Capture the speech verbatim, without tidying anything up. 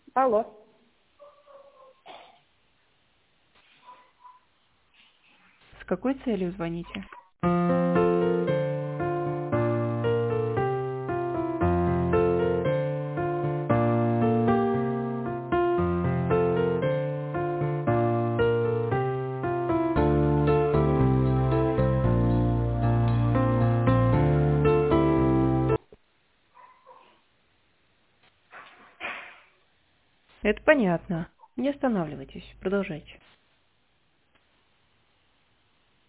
Алло. С какой целью звоните? Это понятно. Не останавливайтесь. Продолжайте.